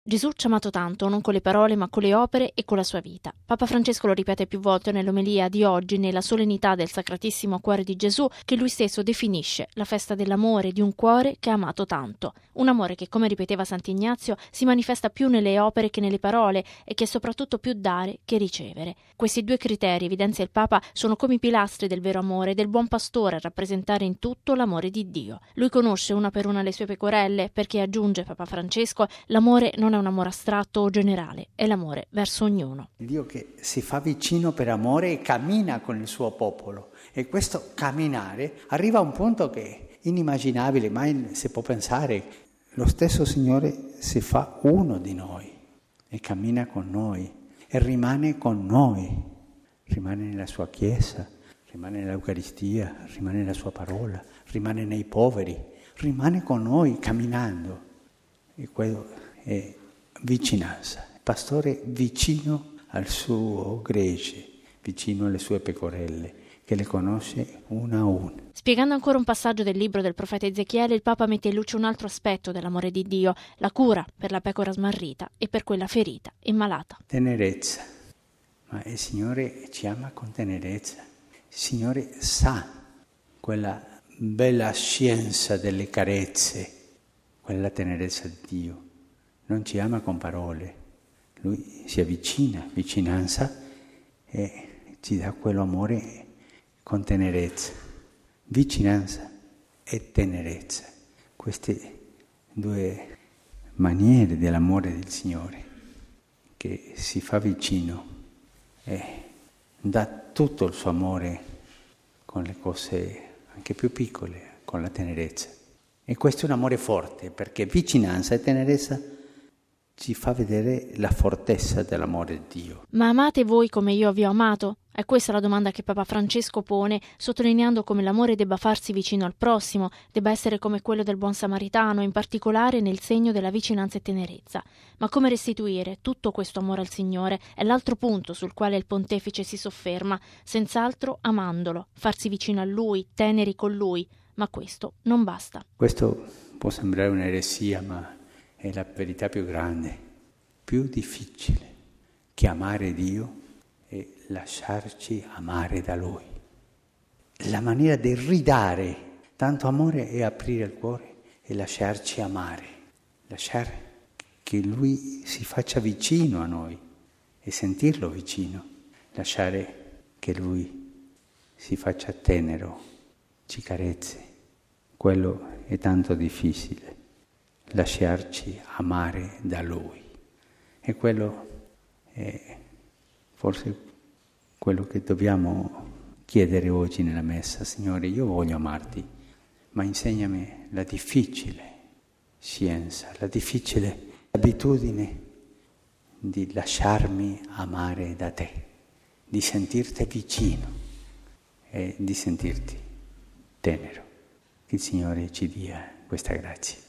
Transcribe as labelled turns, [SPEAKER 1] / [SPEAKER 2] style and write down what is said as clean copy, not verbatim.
[SPEAKER 1] Gesù ci ha amato tanto, non con le parole ma con le opere e con la sua vita. Papa Francesco lo ripete più volte nell'omelia di oggi, nella solennità del Sacratissimo Cuore di Gesù, che lui stesso definisce la festa dell'amore di un cuore che ha amato tanto. Un amore che, come ripeteva Sant'Ignazio, si manifesta più nelle opere che nelle parole e che è soprattutto più dare che ricevere. Questi due criteri, evidenzia il Papa, sono come i pilastri del vero amore, del buon pastore a rappresentare in tutto l'amore di Dio. Lui conosce una per una le sue pecorelle, perché, aggiunge Papa Francesco, l'amore non è un amore astratto o generale, è l'amore verso ognuno.
[SPEAKER 2] Dio che si fa vicino per amore e cammina con il suo popolo. E questo camminare arriva a un punto che è inimmaginabile, mai si può pensare. Lo stesso Signore si fa uno di noi e cammina con noi e rimane con noi, rimane nella sua Chiesa, rimane nell'Eucaristia, rimane nella sua parola, rimane nei poveri, rimane con noi camminando. E quello è vicinanza, il pastore vicino al suo gregge, vicino alle sue pecorelle, che le conosce una a una.
[SPEAKER 1] Spiegando ancora un passaggio del libro del profeta Ezechiele, il Papa mette in luce un altro aspetto dell'amore di Dio, la cura per la pecora smarrita e per quella ferita e malata.
[SPEAKER 2] Tenerezza, ma il Signore ci ama con tenerezza, il Signore sa quella bella scienza delle carezze, quella tenerezza di Dio. Non ci ama con parole, Lui si avvicina, vicinanza, e ci dà quell'amore con tenerezza. Vicinanza e tenerezza, queste due maniere dell'amore del Signore, che si fa vicino e dà tutto il suo amore con le cose anche più piccole, con la tenerezza. E questo è un amore forte, perché vicinanza e tenerezza ci fa vedere la fortezza dell'amore di Dio.
[SPEAKER 1] Ma amate voi come io vi ho amato? È questa la domanda che Papa Francesco pone, sottolineando come l'amore debba farsi vicino al prossimo, debba essere come quello del buon samaritano, in particolare nel segno della vicinanza e tenerezza. Ma come restituire tutto questo amore al Signore è l'altro punto sul quale il pontefice si sofferma, senz'altro amandolo, farsi vicino a Lui, teneri con Lui, ma questo non basta.
[SPEAKER 2] Questo può sembrare un'eresia, ma è la verità più grande, più difficile che amare Dio e lasciarci amare da Lui. La maniera di ridare tanto amore è aprire il cuore e lasciarci amare, lasciare che Lui si faccia vicino a noi e sentirlo vicino, lasciare che Lui si faccia tenero, ci carezze. Quello è tanto difficile, lasciarci amare da Lui. E quello è forse quello che dobbiamo chiedere oggi nella Messa. Signore, io voglio amarti, ma insegnami la difficile scienza, la difficile abitudine di lasciarmi amare da te, di sentirti vicino e di sentirti tenero. Che il Signore ci dia questa grazia.